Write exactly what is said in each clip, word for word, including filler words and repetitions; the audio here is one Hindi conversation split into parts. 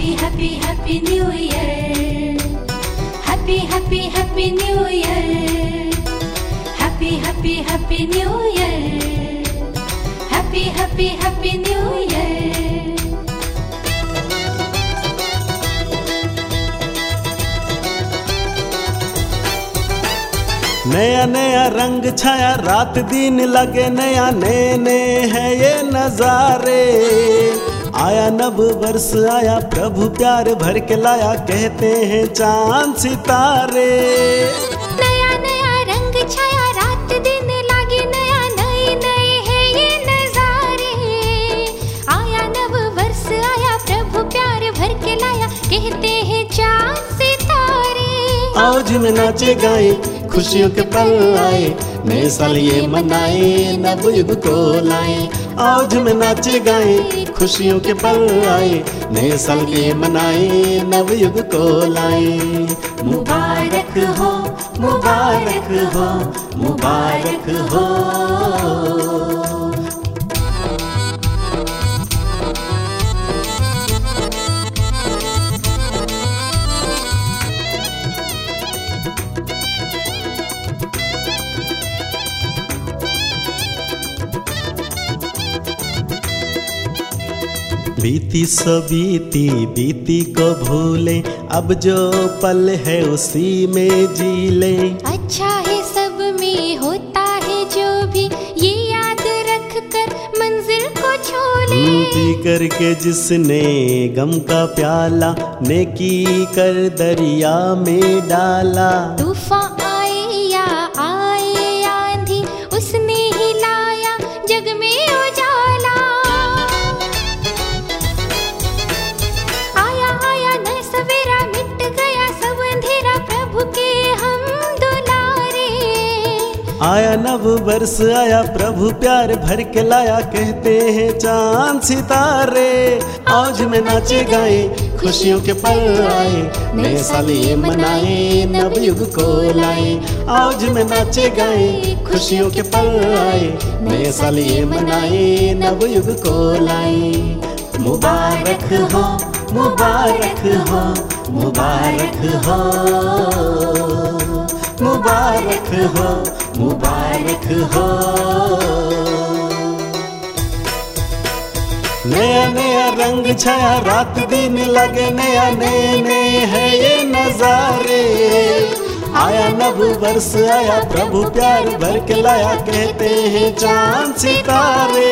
Happy, happy, happy New Year. Happy, happy, happy New Year. Happy, happy, happy New Year. Happy, happy, happy New Year. नया नया रंग छाया रात दिन लगे नया नए नए है ये नजारे। आया नव वर्ष आया प्रभु प्यार भर के लाया कहते हैं चांद सितारे। नया नया रंग छाया रात दिन लगे नया नए नए है ये नजारे। आया नव वर्ष आया प्रभु प्यार भर के लाया कहते हैं चांद सितारे। आओ झूमे नाचे गाए खुशियों के पल आए नए साल ये मनाए नव युग को लाए। आओ झूमे नाचे गाए खुशियों के पल आए नए साल ये मनाए नव युग को लाए। मुबारक हो मुबारक हो मुबारक हो। बीती सो बीती बीती को भूले अब जो पल है उसी में जी ले। अच्छा है सब में होता है जो भी ये याद रख कर मंजिल को छोले। पी करके जिसने गम का प्याला नेकी कर दरिया में डाला। तूफान आए या आए आंधी उसने ही लाया जग में उजाला। आया आया नया सवेरा मिट गया सब अंधेरा प्रभु के हम दुलारे। आया नव वर्ष आया प्रभु प्यार भर के लाया कहते हैं चांद सितारे। आज में नाचे गाए खुशियों के पल आए नए साल ये मनाए नव युग को लाए। आज में नाचे गाए खुशियों के पल आए नए साल ये मनाए नव युग को लाए। मुबारक हो मुबारक हो मुबारक हो मुबारक हो मुबारक हो। नया नया रंग छाया रात दिन लगे नया नए नए है ये नजारे। आया नव वर्ष आया प्रभु प्यार भर के लाया कहते हैं चांद सितारे।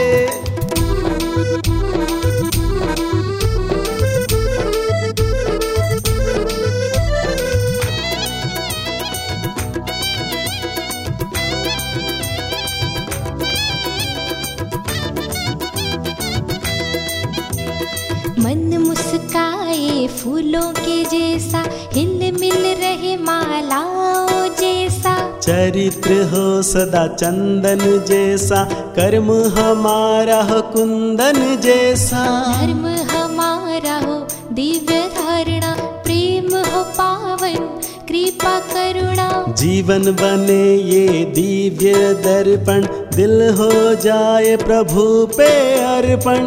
मन मुस्काए फूलों के जैसा हिल मिल रहे मालाओं जैसा। चरित्र हो सदा चंदन जैसा कर्म हमारा हो कुंदन जैसा। धर्म हमारा हो दिव्य धारणा प्रेम हो पावन कृपा करुणा। जीवन बने ये दिव्य दर्पण दिल हो जाए प्रभु पे अर्पण।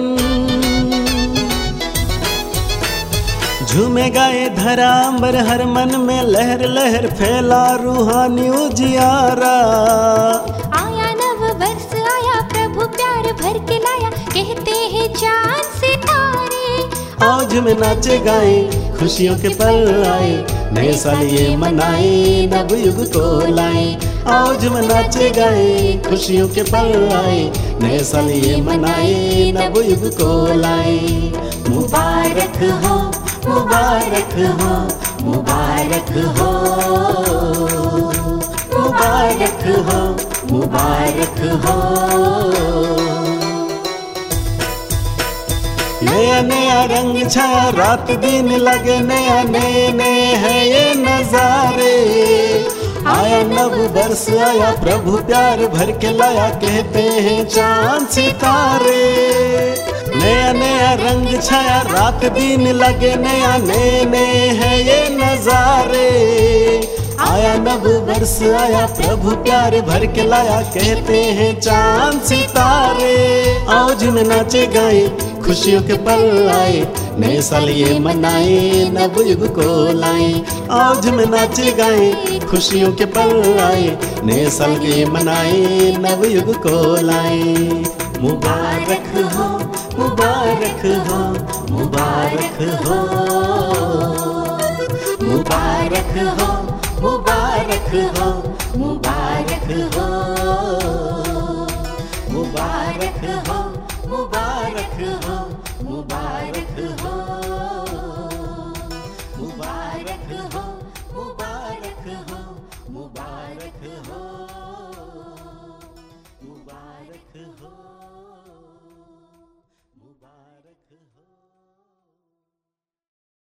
झूमे गाए धरा अंबर हर मन में लहर लहर फैला रूहानी उजियारा। आया नव वर्ष आया प्रभु प्यार भर के लाया कहते हैं चांद सितारे। आज में नाचे गाए खुशियों के पल आए नए साल ये मनाए नव युग को लाए। आज में नाचे गाए खुशियों के पल आए नए साल ये मनाए नव युग को लाए। मुबारक हो मुबारक हो मुबारक हो मुबारक हो मुबारक हो। नया नया रंग छाया रात दिन लगे नया नए नए है ये नजारे। आया नव वर्ष आया प्रभु प्यार भर के लाया कहते हैं चांद सितारे। नया नया रंग छाया रात दिन लगे नया नए नए है ये नजारे। आया नव वर्ष आया प्रभु प्यार भर के लाया कहते हैं चांद सितारे। आज में नाचे गाए खुशियों के पल आए, नए साल ये मनाए, नव युग को लाए। आओ झूमे नाचे गाए, खुशियों के पल आए, नए साल ये मनाए, नव युग को लाए। मुबारक हो, मुबारक हो, मुबारक हो, मुबारक हो, मुबारक हो, मुबारक हो, मुबारक हो, मुबारक हो।